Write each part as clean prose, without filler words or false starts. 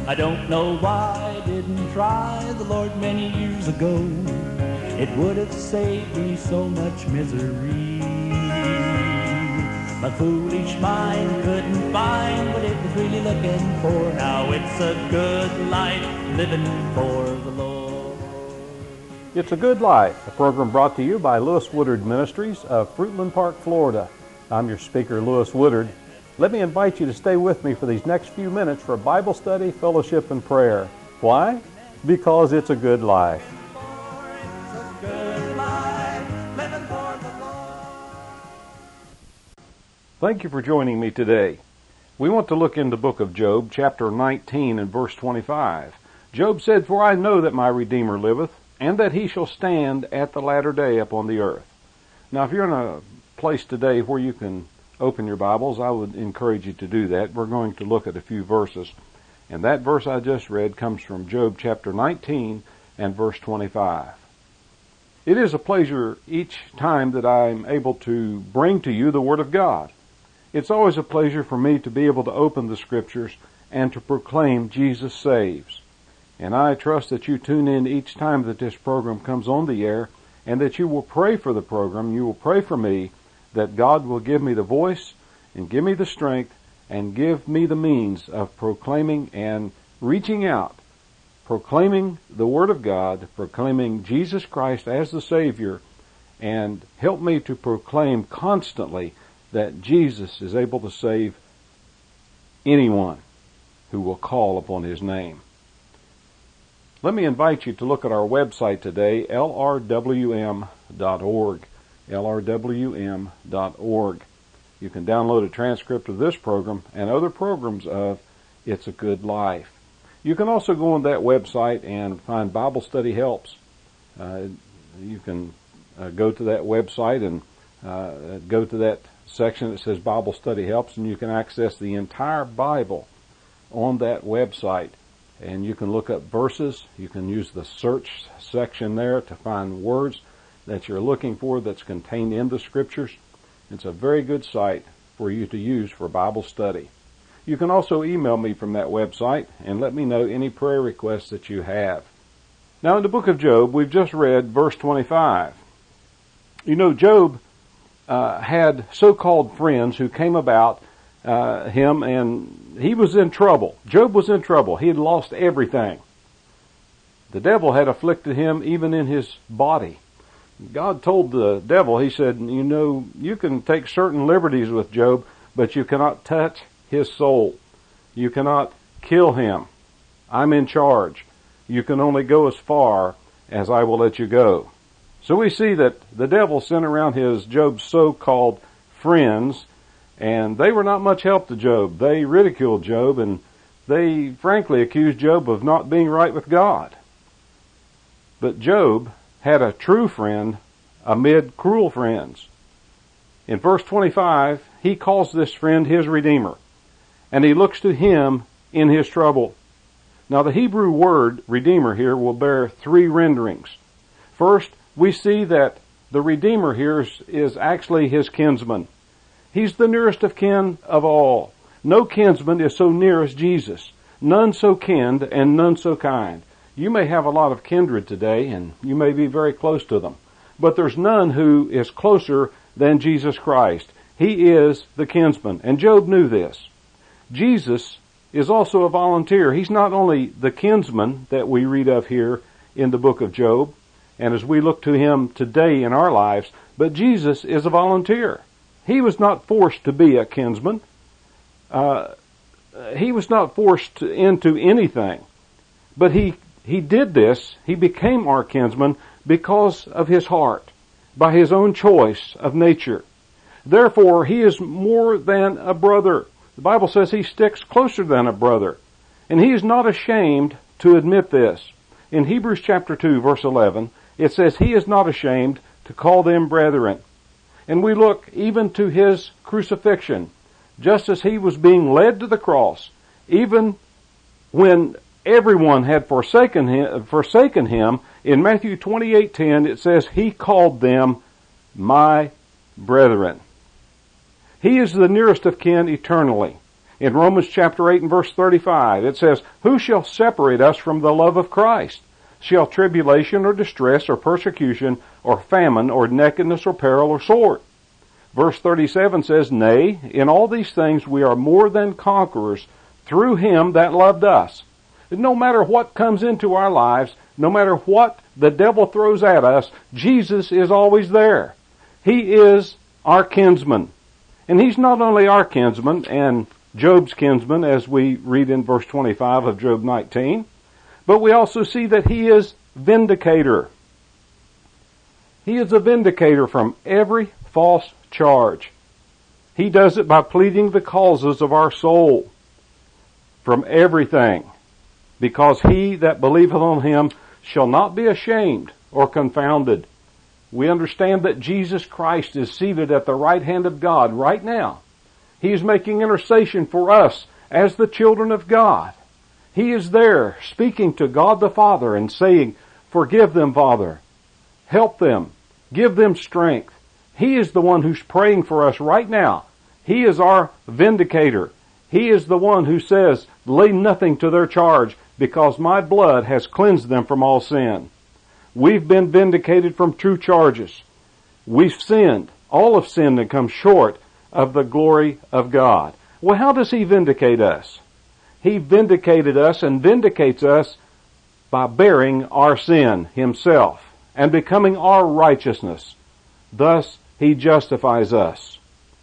I don't know why I didn't try the Lord many years ago. It would have saved me so much misery. My foolish mind couldn't find what it was really looking for. Now it's a good life living for the Lord. It's a Good Life, a program brought to you by Lewis Woodard Ministries of Fruitland Park, Florida. I'm your speaker, Lewis Woodard. Let me invite you to stay with me for these next few minutes for Bible study, fellowship, and prayer. Why? Because it's a good life. Thank you for joining me today. We want to look in the book of Job, chapter 19 and verse 25. Job said, "For I know that my Redeemer liveth, and that he shall stand at the latter day upon the earth." Now, if you're in a place today where you can open your Bibles, I would encourage you to do that. We're going to look at a few verses. And that verse I just read comes from Job chapter 19 and verse 25. It is a pleasure each time that I'm able to bring to you the Word of God. It's always a pleasure for me to be able to open the Scriptures and to proclaim Jesus saves. And I trust that you tune in each time that this program comes on the air, and that you will pray for the program, you will pray for me, that God will give me the voice and give me the strength and give me the means of proclaiming and reaching out, proclaiming the Word of God, proclaiming Jesus Christ as the Savior, and help me to proclaim constantly that Jesus is able to save anyone who will call upon His name. Let me invite you to look at our website today, lrwm.org. lrwm.org. You can download a transcript of this program and other programs of It's a Good Life. You can also go on that website and find Bible study helps. You can go to that website and go to that section that says Bible study helps, and you can access the entire Bible on that website. And you can look up verses. You can use the search section there to find words that you're looking for that's contained in the Scriptures. It's a very good site for you to use for Bible study. You can also email me from that website and let me know any prayer requests that you have. Now, in the book of Job, we've just read verse 25. You know, Job had so-called friends who came about him, and he was in trouble. Job was in trouble. He had lost everything. The devil had afflicted him even in his body. God told the devil, He said, you know, you can take certain liberties with Job, but you cannot touch his soul. You cannot kill him. I'm in charge. You can only go as far as I will let you go. So we see that the devil sent around Job's so-called friends, and they were not much help to Job. They ridiculed Job, and they frankly accused Job of not being right with God. But Job had a true friend amid cruel friends. In verse 25, he calls this friend his Redeemer, and he looks to him in his trouble. Now, the Hebrew word Redeemer here will bear three renderings. First, we see that the Redeemer here is actually his kinsman. He's the nearest of kin of all. No kinsman is so near as Jesus. None so kinned and none so kind. You may have a lot of kindred today, and you may be very close to them. But there's none who is closer than Jesus Christ. He is the kinsman, and Job knew this. Jesus is also a volunteer. He's not only the kinsman that we read of here in the book of Job, and as we look to him today in our lives, but Jesus is a volunteer. He was not forced to be a kinsman. He was not forced into anything. But he did this, he became our kinsman because of his heart, by his own choice of nature. Therefore, he is more than a brother. The Bible says he sticks closer than a brother. And he is not ashamed to admit this. In Hebrews chapter 2, verse 11, it says he is not ashamed to call them brethren. And we look even to his crucifixion, just as he was being led to the cross, even when everyone had forsaken him. In Matthew 28:10, it says he called them my brethren. He is the nearest of kin eternally. In Romans chapter 8 and verse 35, it says, "Who shall separate us from the love of Christ? Shall tribulation or distress or persecution or famine or nakedness or peril or sword?" Verse 37 says, "Nay, in all these things we are more than conquerors through him that loved us." No matter what comes into our lives, no matter what the devil throws at us, Jesus is always there. He is our kinsman. And he's not only our kinsman and Job's kinsman, as we read in verse 25 of Job 19, but we also see that he is vindicator. He is a vindicator from every false charge. He does it by pleading the causes of our soul from everything, because he that believeth on him shall not be ashamed or confounded. We understand that Jesus Christ is seated at the right hand of God right now. He is making intercession for us as the children of God. He is there speaking to God the Father and saying, "Forgive them, Father. Help them. Give them strength." He is the one who's praying for us right now. He is our vindicator. He is the one who says, "Lay nothing to their charge, because my blood has cleansed them from all sin." We've been vindicated from true charges. We've sinned. All have sinned and come short of the glory of God. Well, how does he vindicate us? He vindicated us and vindicates us by bearing our sin himself and becoming our righteousness. Thus, he justifies us.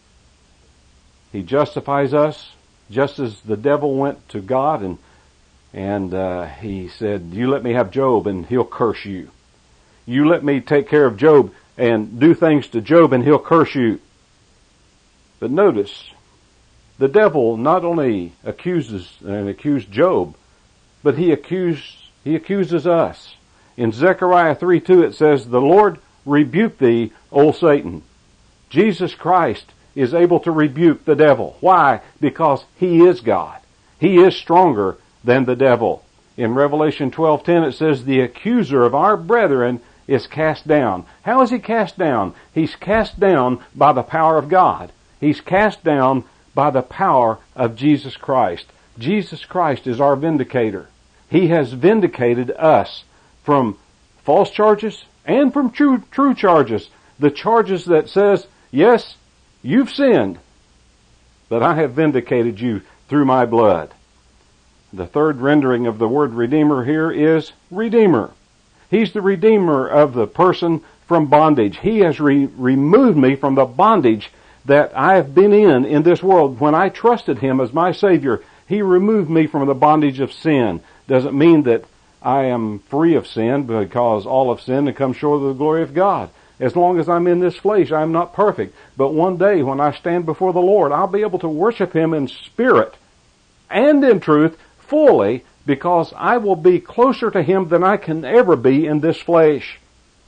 He justifies us just as the devil went to God and he said, "You let me have Job and he'll curse you. You let me take care of Job and do things to Job and he'll curse you." But notice, the devil not only accused Job, but he accuses us. In Zechariah 3:2 it says, "The Lord rebuke thee, O Satan." Jesus Christ is able to rebuke the devil. Why? Because he is God. He is stronger than the devil. In Revelation 12:10 it says, "The accuser of our brethren is cast down." How is he cast down? He's cast down by the power of God. He's cast down by the power of Jesus Christ. Jesus Christ is our vindicator. He has vindicated us from false charges and from true charges. The charges that says, "Yes, you've sinned, but I have vindicated you through my blood." The third rendering of the word Redeemer here is Redeemer. He's the Redeemer of the person from bondage. He has removed me from the bondage that I have been in this world. When I trusted him as my Savior, he removed me from the bondage of sin. Doesn't mean that I am free of sin, because all have sinned and come short of the glory of God. As long as I'm in this flesh, I'm not perfect. But one day when I stand before the Lord, I'll be able to worship him in spirit and in truth fully, because I will be closer to him than I can ever be in this flesh.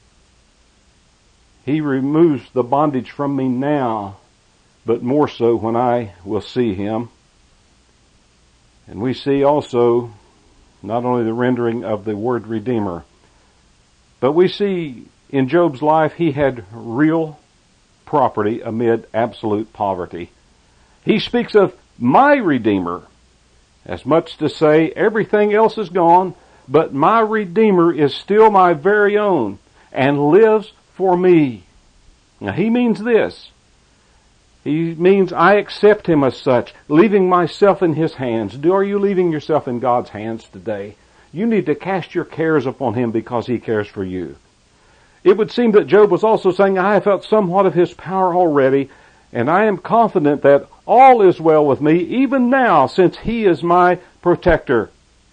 He removes the bondage from me now, but more so when I will see him. And we see also not only the rendering of the word Redeemer, but we see in Job's life he had real property amid absolute poverty. He speaks of my Redeemer, as much to say everything else is gone, but my Redeemer is still my very own and lives for me. Now he means this. He means I accept him as such, leaving myself in his hands. Are you leaving yourself in God's hands today? You need to cast your cares upon him because he cares for you. It would seem that Job was also saying, I have felt somewhat of his power already, and I am confident that all is well with me, even now, since he is my protector.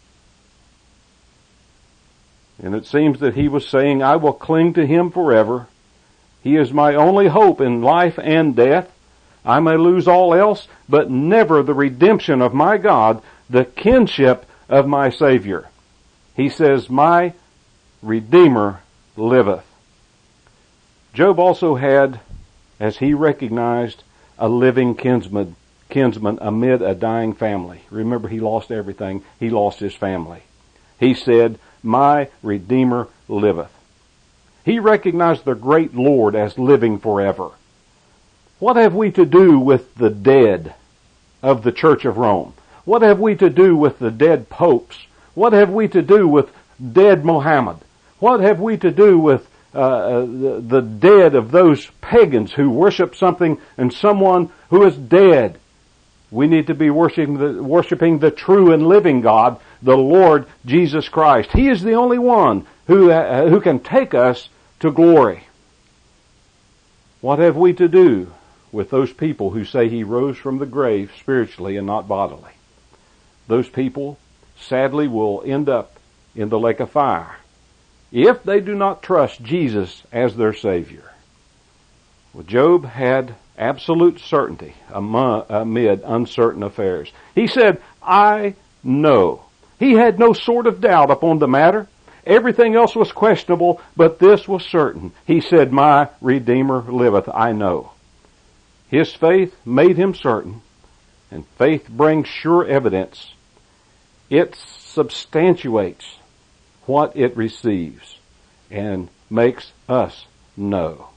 And it seems that he was saying, I will cling to him forever. He is my only hope in life and death. I may lose all else, but never the redemption of my God, the kinship of my Savior. He says, my Redeemer liveth. Job also had, as he recognized, a living kinsman amid a dying family. Remember, he lost everything. He lost his family. He said, my Redeemer liveth. He recognized the great Lord as living forever. What have we to do with the dead? of the Church of Rome? What have we to do with the dead popes? What have we to do with dead Mohammed? What have we to do with the dead of those pagans who worship something and someone who is dead? We need to be worshiping the true and living God, the Lord Jesus Christ. He is the only one who can take us to glory. What have we to do with those people who say He rose from the grave spiritually and not bodily? Those people, sadly, will end up in the lake of fire if they do not trust Jesus as their Savior. Well, Job had absolute certainty amid uncertain affairs. He said, I know. He had no sort of doubt upon the matter. Everything else was questionable, but this was certain. He said, my Redeemer liveth, I know. His faith made him certain, and faith brings sure evidence. It substantiates what it receives and makes us know.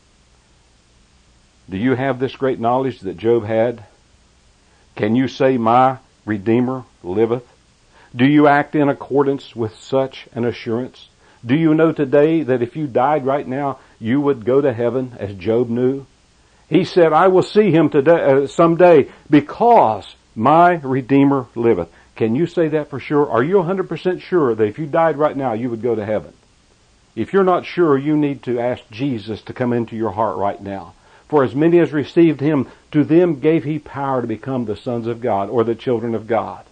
Do you have this great knowledge that Job had? Can you say, my Redeemer liveth? Do you act in accordance with such an assurance? Do you know today that if you died right now, you would go to heaven as Job knew? He said, I will see Him today, someday because my Redeemer liveth. Can you say that for sure? Are you 100% sure that if you died right now, you would go to heaven? If you're not sure, you need to ask Jesus to come into your heart right now. For as many as received Him, to them gave He power to become the sons of God or the children of God.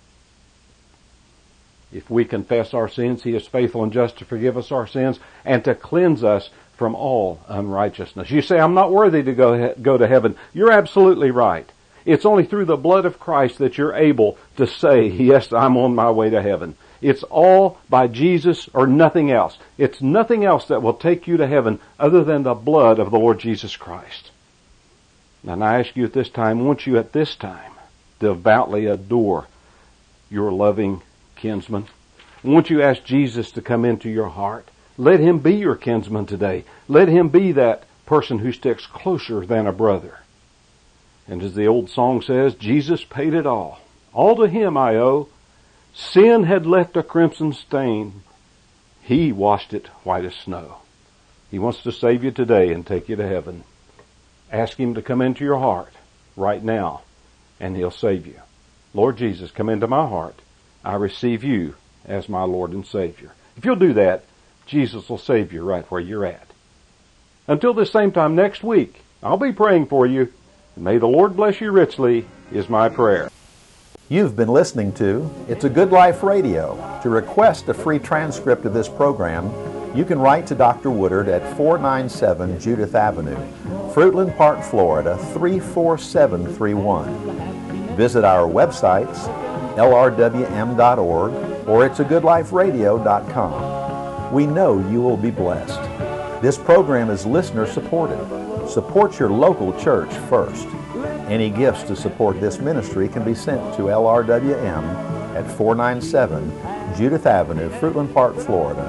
If we confess our sins, He is faithful and just to forgive us our sins and to cleanse us from all unrighteousness. You say, I'm not worthy to go to heaven. You're absolutely right. It's only through the blood of Christ that you're able to say, yes, I'm on my way to heaven. It's all by Jesus or nothing else. It's nothing else that will take you to heaven other than the blood of the Lord Jesus Christ. And I ask you at this time, won't you at this time devoutly adore your loving kinsman? Won't you ask Jesus to come into your heart? Let Him be your kinsman today. Let Him be that person who sticks closer than a brother. And as the old song says, Jesus paid it all. All to Him I owe. Sin had left a crimson stain. He washed it white as snow. He wants to save you today and take you to heaven. Ask Him to come into your heart right now, and He'll save you. Lord Jesus, come into my heart. I receive You as my Lord and Savior. If you'll do that, Jesus will save you right where you're at. Until this same time next week, I'll be praying for you. May the Lord bless you richly is my prayer. You've been listening to It's a Good Life Radio. To request a free transcript of this program, you can write to Dr. Woodard at 497 Judith Avenue, Fruitland Park, Florida 34731. Visit our websites, lrwm.org or it'sagoodliferadio.com. We know you will be blessed. This program is listener supported. Support your local church first. Any gifts to support this ministry can be sent to LRWM at 497 Judith Avenue, Fruitland Park, Florida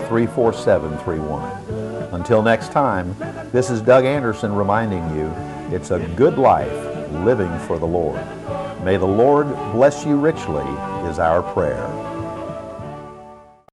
34731. Until next time, this is Doug Anderson reminding you, it's a good life living for the Lord. May the Lord bless you richly is our prayer.